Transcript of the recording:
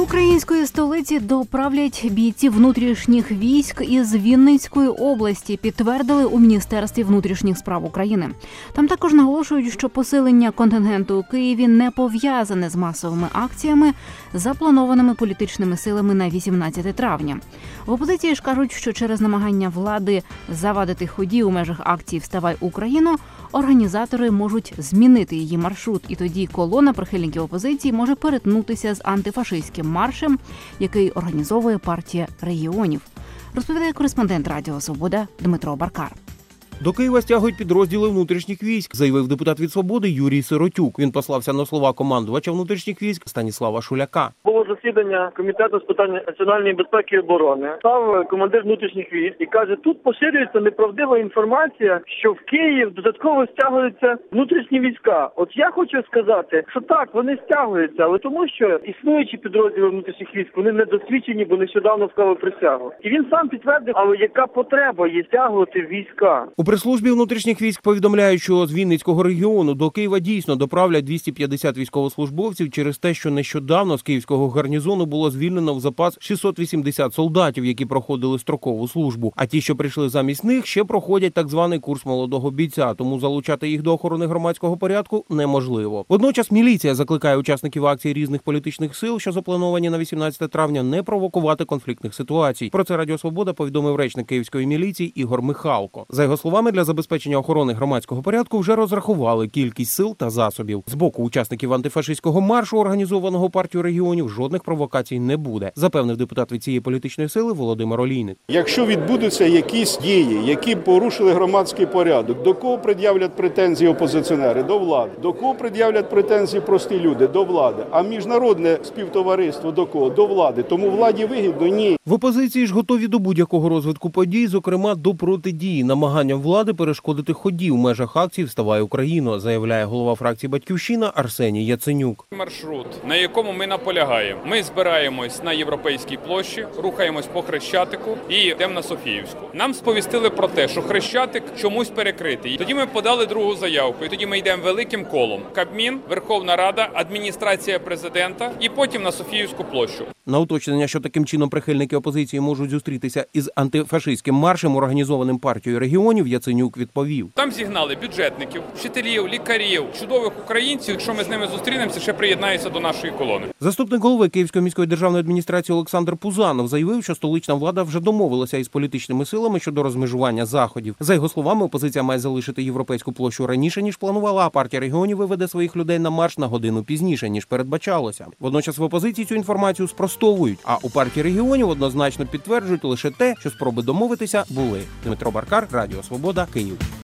української столиці доправлять бійці внутрішніх військ із Вінницької області, підтвердили у Міністерстві внутрішніх справ України. Там також наголошують, що посилення контингенту у Києві не пов'язане з масовими акціями, запланованими політичними силами на 18 травня. В опозиції ж кажуть, що через намагання влади завадити ході у межах акції «Вставай Україно» організатори можуть змінити її маршрут, і тоді колона прихильників опозиції може перетнутися з антифашистським маршем, який організовує партія регіонів. Розповідає кореспондент Радіо Свобода Дмитро Баркар. До Києва стягують підрозділи внутрішніх військ, заявив депутат від «Свободи» Юрій Сиротюк. Він послався на слова командувача внутрішніх військ Станіслава Шуляка. Було засідання Комітету з питань національної безпеки і оборони. Став командир внутрішніх військ і каже, тут поширюється неправдива інформація, що в Київ додатково стягуються внутрішні війська. От я хочу сказати, що так, вони стягуються, але тому що існуючі підрозділи внутрішніх військ, вони недосвідчені, бо нещодавно склали присягу. І він сам підтвердив, але яка потреба є стягувати війська. У прес-службі внутрішніх військ повідомляють, що з Вінницького регіону до Києва дійсно доправлять 250 військовослужбовців через те, що нещодавно з київського гарнізону було звільнено в запас 680 солдатів, які проходили строкову службу. А ті, що прийшли замість них, ще проходять так званий курс молодого бійця, тому залучати їх до охорони громадського порядку неможливо. Водночас міліція закликає учасників акцій різних політичних сил, що заплановані на 18 травня, не провокувати конфліктних ситуацій. Про це Радіо Свобода повідомив речник Київської міліції Ігор Михалко. За його словами, для забезпечення охорони громадського порядку вже розрахували кількість сил та засобів. З боку учасників антифашистського маршу, організованого партією регіонів, жодних провокацій не буде, запевнив депутат від цієї політичної сили Володимир Олійник. Якщо відбудуться якісь дії, які порушили громадський порядок, до кого пред'являть претензії опозиціонери? До влади. До кого пред'являть претензії прості люди? До влади. А міжнародне співтовариство до кого? До влади. Тому владі вигідно? Ні. В опозиції ж готові до будь-якого розвитку подій, зокрема до протидії намаганням влади перешкодити ході у межах акції «Вставай Україно», заявляє голова фракції «Батьківщина» Арсеній Яценюк. Маршрут, на якому ми наполягаємо. Ми збираємось на Європейській площі, рухаємось по Хрещатику і йдемо на Софіївську. Нам сповістили про те, що Хрещатик чомусь перекритий. Тоді ми подали другу заявку, і тоді ми йдемо великим колом. Кабмін, Верховна Рада, адміністрація президента і потім на Софіївську площу. На уточнення, що таким чином прихильники опозиції можуть зустрітися із антифашистським маршем, організованим партією регіонів, Яценюк відповів. Там зігнали бюджетників, вчителів, лікарів, чудових українців. Якщо ми з ними зустрінемося, ще приєднаються до нашої колони. Заступник голови Київської міської державної адміністрації Олександр Пузанов заявив, що столична влада вже домовилася із політичними силами щодо розмежування заходів. За його словами, опозиція має залишити Європейську площу раніше, ніж планувала, а партія регіонів виведе своїх людей на марш на годину пізніше, ніж передбачалося. Водночас в опозиції цю інформацію спростовують, а у партії регіонів однозначно підтверджують лише те, що спроби домовитися були. Дмитро Баркар, Радіо Свобода, Київ.